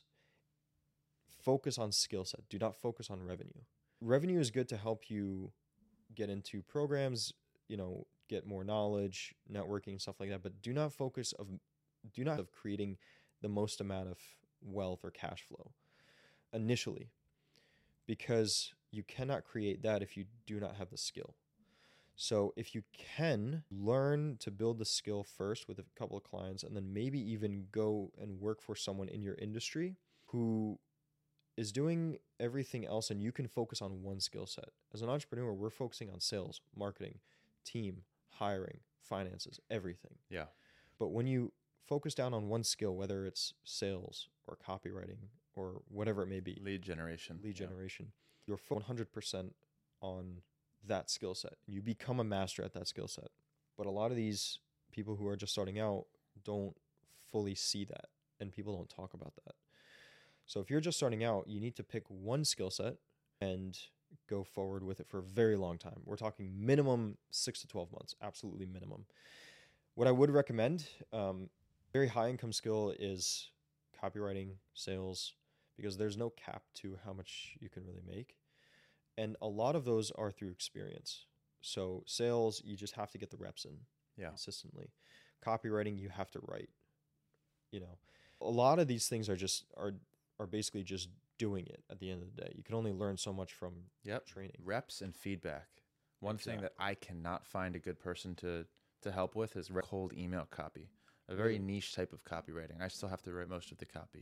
focus on skill set. Do not focus on revenue. Revenue is good to help you get into programs, you know, get more knowledge, networking, stuff like that. But do not focus of do not of creating the most amount of wealth or cash flow initially, because you cannot create that if you do not have the skill. So if you can learn to build the skill first with a couple of clients, and then maybe even go and work for someone in your industry who is doing everything else, and you can focus on one skill set. As an entrepreneur, we're focusing on sales, marketing, team, hiring, finances, everything. Yeah. But when you focus down on one skill, whether it's sales or copywriting or whatever it may be, Lead generation. lead Yeah. generation, you're fo- one hundred percent on that skill set. You become a master at that skill set. But a lot of these people who are just starting out don't fully see that, and people don't talk about that. So if you're just starting out, you need to pick one skill set and go forward with it for a very long time. We're talking minimum six to twelve months, absolutely minimum. What I would recommend, um, very high income skill is copywriting, sales, because there's no cap to how much you can really make. And a lot of those are through experience. So sales, you just have to get the reps in Yeah. consistently. Copywriting, you have to write. You know, a lot of these things are just are are basically just doing it at the end of the day. You can only learn so much from Yep. training. Reps and feedback. One thing that I cannot find a good person to to help with is re- cold email copy. A very Really? niche type of copywriting. I still have to write most of the copy.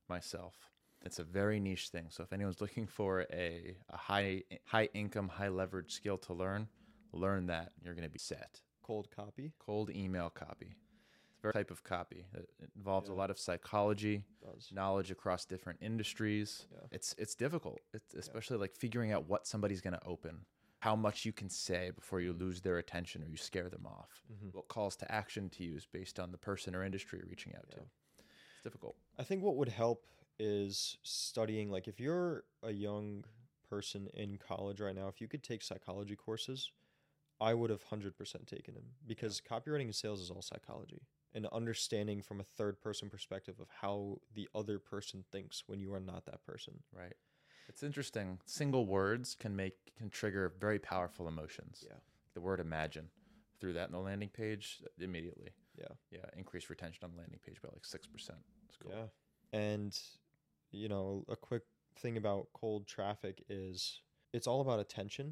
myself. It's a very niche thing. So if anyone's looking for a, a high high income, high leverage skill to learn, learn that. You're going to be set. Cold copy. Cold email copy. It's a very type of copy. It, it involves Yeah. a lot of psychology, Does. knowledge across different industries. Yeah. It's it's difficult. It's especially like figuring out what somebody's going to open, how much you can say before you lose their attention or you scare them off, Mhm. what calls to action to use based on the person or industry you're reaching out to. Yeah. It's difficult. I think what would help is studying, like if you're a young person in college right now, if you could take psychology courses, I would have one hundred percent taken them, because copywriting and sales is all psychology and understanding from a third person perspective of how the other person thinks when you are not that person. Right. It's interesting. Single words can make can trigger very powerful emotions. Yeah. The word imagine. Through that in the landing page immediately. Yeah. Yeah. Increase retention on the landing page by like six percent. It's cool. Yeah. And, you know, a quick thing about cold traffic is it's all about attention.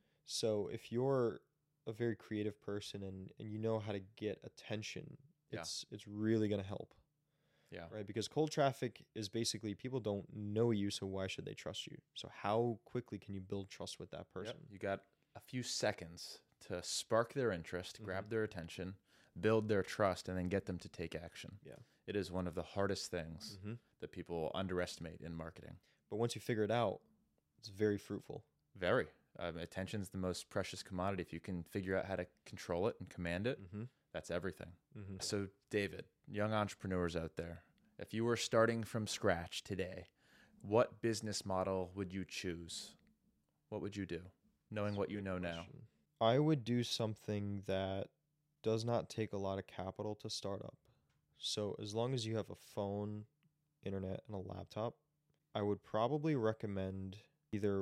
So if you're a very creative person and, and you know how to get attention, Yeah. it's it's really going to help. Yeah. Right? Because cold traffic is basically people don't know you, so why should they trust you? So how quickly can you build trust with that Yep. person? You got a few seconds to spark their interest, Mhm. grab their attention, build their trust, and then get them to take action. Yeah. It is one of the hardest things Mm-hmm. that people underestimate in marketing. But once you figure it out, it's very fruitful. Very. Um, attention's the most precious commodity. If you can figure out how to control it and command it, Mm-hmm. that's everything. Mm-hmm. So, David, young entrepreneurs out there, if you were starting from scratch today, what business model would you choose? What would you do, knowing what you know now? I would do something that does not take a lot of capital to start up. So as long as you have a phone, internet, and a laptop, I would probably recommend either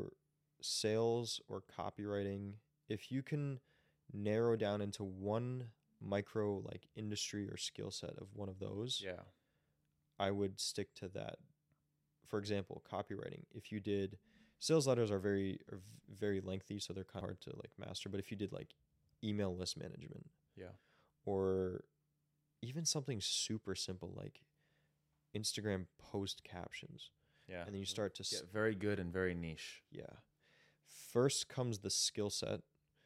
sales or copywriting. If you can narrow down into one micro like industry or skill set of one of those, Yeah. I would stick to that. For example, copywriting. If you did sales letters are very are v- very lengthy, so they're kind of hard to like master. But if you did like email list management, Yeah. or even something super simple like Instagram post captions, Yeah. and then you start to s- Get very good and very niche. yeah. First comes the skill set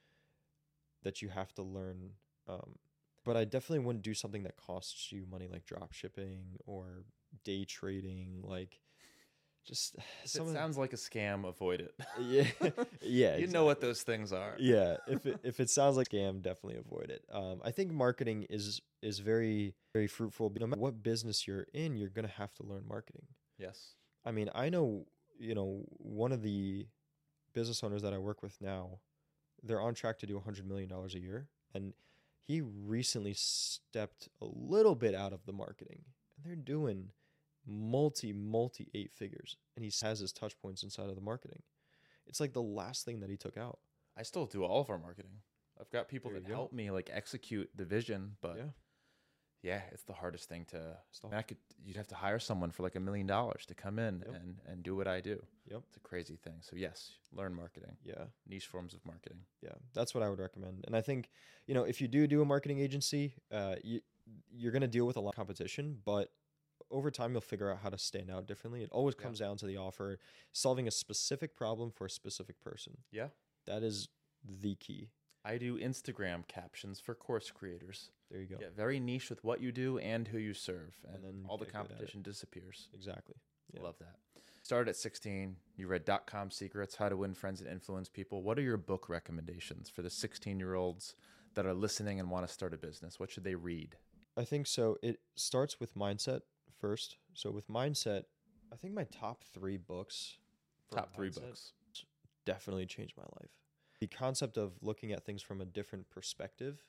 that you have to learn. Um, but I definitely wouldn't do something that costs you money, like drop shipping or day trading. Like, just If some it of the- sounds like a scam, avoid it. yeah, yeah. You know what exactly. those things are. Yeah, if it, if it sounds like scam, definitely avoid it. Um, I think marketing is is very very fruitful. No matter what business you're in, you're gonna have to learn marketing. Yes. I mean, I know, you know, one of the business owners that I work with now, they're on track to do one hundred million dollars a year. And he recently stepped a little bit out of the marketing. And they're doing multi, multi eight figures. And he has his touch points inside of the marketing. It's like the last thing that he took out. I still do all of our marketing. I've got people There that you go. help me like execute the vision, but Yeah. yeah, it's the hardest thing to. It's the- I, mean, I could. You'd have to hire someone for like a million dollars to come in Yep. and and do what I do. Yep. It's a crazy thing. So yes, learn marketing, Yeah. niche forms of marketing. Yeah, that's what I would recommend. And I think, you know, if you do do a marketing agency, uh, you, you're going to deal with a lot of competition, but over time you'll figure out how to stand out differently. It always Yeah. comes down to the offer, solving a specific problem for a specific person. Yeah. That is the key. I do Instagram captions for course creators. There you go. Get very niche with what you do and who you serve, and, And then all the get good at it. competition disappears. Exactly. Yeah. Love that. Started at sixteen. You read Dot Com Secrets, How to Win Friends and Influence People. What are your book recommendations for the sixteen-year-olds that are listening and want to start a business? What should they read? I think so. It starts with mindset first. So with mindset, I think my top three books, for Top three mindset books. definitely changed my life. The concept of looking at things from a different perspective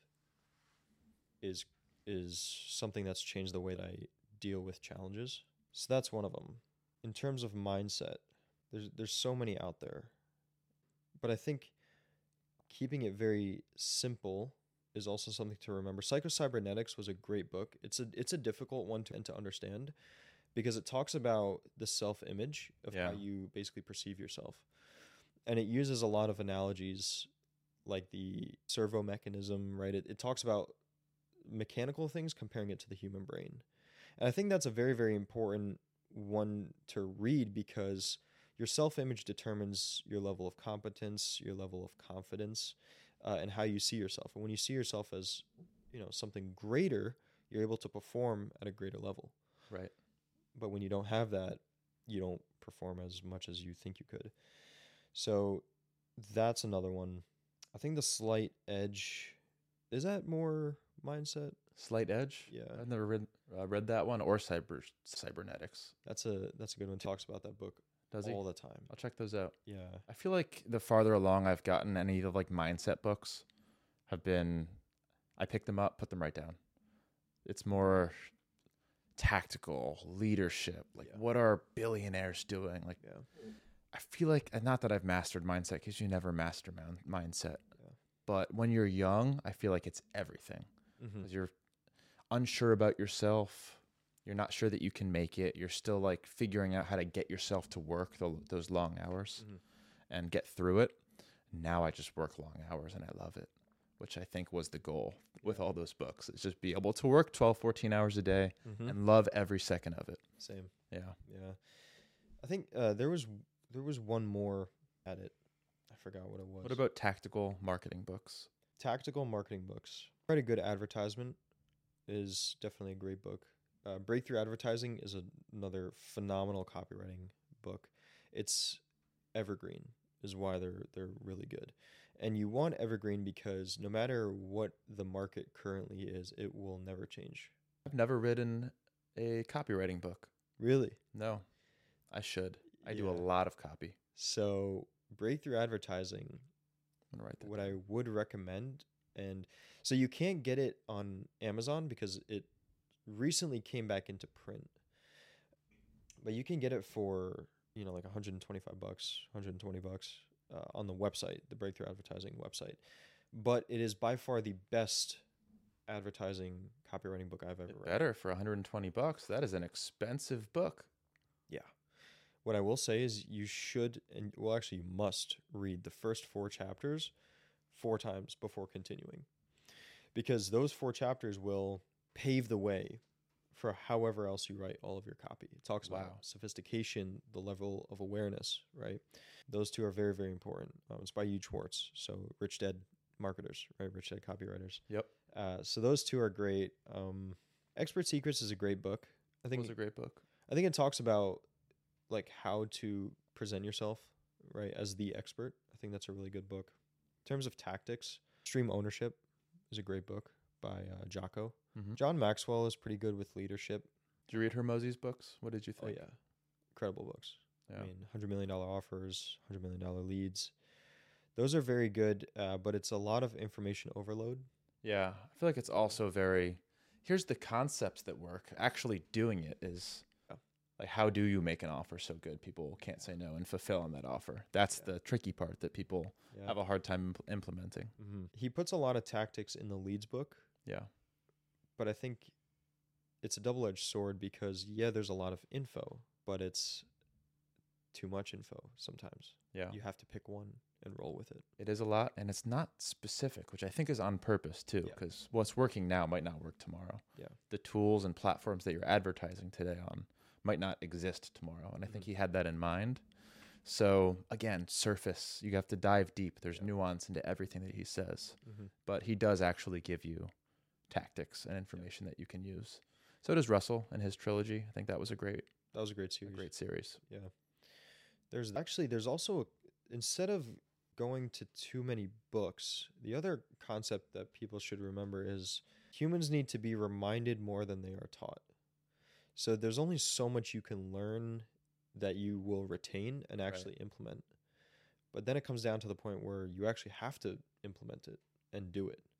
is is something that's changed the way that I deal with challenges. So that's one of them. In terms of mindset, there's there's so many out there. But I think keeping it very simple is also something to remember. Psycho-Cybernetics was a great book. It's a it's a difficult one to, to understand because it talks about the self-image of Yeah. how you basically perceive yourself. And it uses a lot of analogies like the servo mechanism, right? It, it talks about mechanical things comparing it to the human brain. And I think that's a very, very important one to read because your self-image determines your level of competence, your level of confidence, uh, and how you see yourself. And when you see yourself as, you know, something greater, you're able to perform at a greater level. Right. But when you don't have that, you don't perform as much as you think you could. So that's another one. I think the Slight Edge, is that more mindset? Slight Edge. Yeah. I've never read uh, read that one, or cyber cybernetics. That's a that's a good one. Talks about that book Does he? all the time. I'll check those out. Yeah. I feel like the farther along I've gotten, any of like mindset books have been, I pick them up, put them right down. It's more tactical leadership. Like, Yeah. what are billionaires doing? Like, Yeah. I feel like, and not that I've mastered mindset, because you never master man- mindset. Yeah. But when you're young, I feel like it's everything. Mm-hmm. 'Cause you're unsure about yourself. You're not sure that you can make it. You're still like figuring out how to get yourself to work tho- those long hours Mhm. and get through it. Now I just work long hours and I love it, which I think was the goal with all those books. It's just be able to work twelve, fourteen hours a day Mm-hmm. and love every second of it. Same. Yeah. Yeah. I think uh, there was there was one more at it. I forgot what it was. What about tactical marketing books? Tactical Marketing Books? Write a Good Advertisement is definitely a great book. Uh, Breakthrough Advertising is a, another phenomenal copywriting book. It's evergreen is why they're they're really good. And you want evergreen because no matter what the market currently is, it will never change. I've never written a copywriting book. Really? No, I should. I do a Yeah. lot of copy. So Breakthrough Advertising, I'm gonna write that. what down. I would recommend, and so you can't get it on Amazon because it recently came back into print, but you can get it for, you know, like one hundred twenty-five bucks, one hundred twenty bucks uh, on the website, the Breakthrough Advertising website. But it is by far the best advertising copywriting book I've ever read. Better for one hundred twenty bucks. That is an expensive book. Yeah. What I will say is you should, and well, actually, you must read the first four chapters four times before continuing, because those four chapters will pave the way for however else you write all of your copy. It talks Wow. about sophistication, the level of awareness, right? Those two are very, very important. Um, it's by Hugh Schwartz, so Rich Dad Marketers, right? Rich Dad Copywriters. Yep. Uh, so those two are great. Um, Expert Secrets is a great book. I It think was a great book. I think it talks about like how to present yourself, right, as the expert. I think that's a really good book. In terms of tactics, Extreme Ownership is a great book by uh, Jocko. Mm-hmm. John Maxwell is pretty good with leadership. Did you read Hermosi's books? What did you Oh think? yeah, incredible books. Yeah. I mean, one hundred million dollars offers, one hundred million dollars leads. Those are very good, uh, but it's a lot of information overload. Yeah. I feel like it's also very, here's the concepts that work. Actually doing it is Yeah. like, how do you make an offer so good people can't say no and fulfill on that offer? That's Yeah. the tricky part that people Yeah. have a hard time impl- implementing. hmm He puts a lot of tactics in the leads book, Yeah. but I think it's a double-edged sword because yeah, there's a lot of info, but it's too much info sometimes. Yeah. You have to pick one and roll with it. It is a lot, and it's not specific, which I think is on purpose too, Yeah. because what's working now might not work tomorrow. Yeah. The tools and platforms that you're advertising today on might not exist tomorrow, and I think Mhm. he had that in mind. So again, surface, you have to dive deep. There's Yeah. nuance into everything that he says, Mm-hmm. but he does actually give you tactics and information that you can use. So does Russell in his trilogy. I think that was a great, That was a great a series. great series. Yeah. There's actually there's also a, instead of going to too many books, the other concept that people should remember is humans need to be reminded more than they are taught. So there's only so much you can learn that you will retain and actually implement. But then it comes down to the point where you actually have to implement it and do it.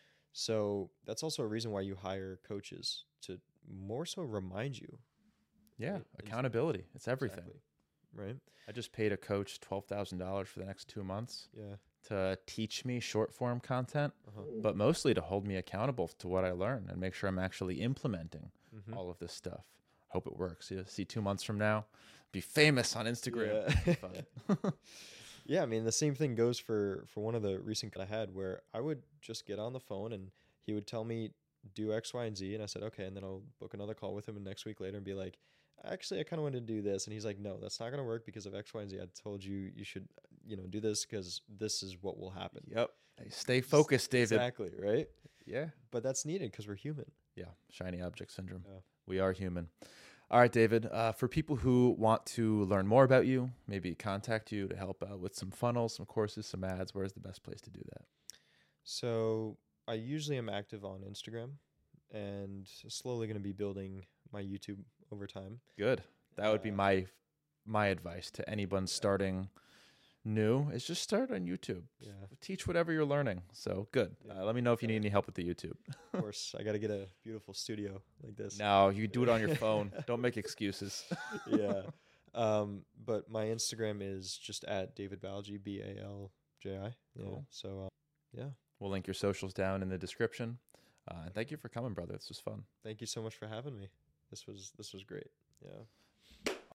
So that's also a reason why you hire coaches to more so remind you. Yeah, Right. accountability. It's everything. Exactly. Right? I just paid a coach twelve thousand dollars for the next two months Yeah. to teach me short form content, Uh-huh. but mostly to hold me accountable to what I learn and make sure I'm actually implementing Mhm. all of this stuff. Hope it works. You see, two months from now, be famous on Instagram. Yeah. Fun. Yeah, I mean the same thing goes for for one of the recent I had where I would just get on the phone and he would tell me do X, Y, and Z. And I said, okay. And then I'll book another call with him and next week later and be like, actually, I kind of want to do this. And he's like, no, that's not going to work because of X, Y, and Z. I told you you should, you know, do this because this is what will happen. Yep. Hey, stay focused, David. Exactly, right? Yeah. But that's needed because we're human. Yeah. Shiny object syndrome. Yeah. We are human. All right, David. Uh, for people who want to learn more about you, maybe contact you to help out with some funnels, some courses, some ads, where's the best place to do that? So I usually am active on Instagram and slowly going to be building my YouTube over time. Good. That would be Uh, my my advice to anyone starting new is just start on YouTube. Yeah, Teach whatever you're learning. So good. Yeah. Uh, let me know if you need any help with the YouTube. of course. I got to get a beautiful studio like this. No, you do it on your phone. Don't make excuses. Yeah. Um, but my Instagram is just at David Balji, B A L J I. Yeah. Cool. So, uh, yeah. We'll link your socials down in the description. Uh, and thank you for coming, brother. This was fun. Thank you so much for having me. This was this was great. Yeah.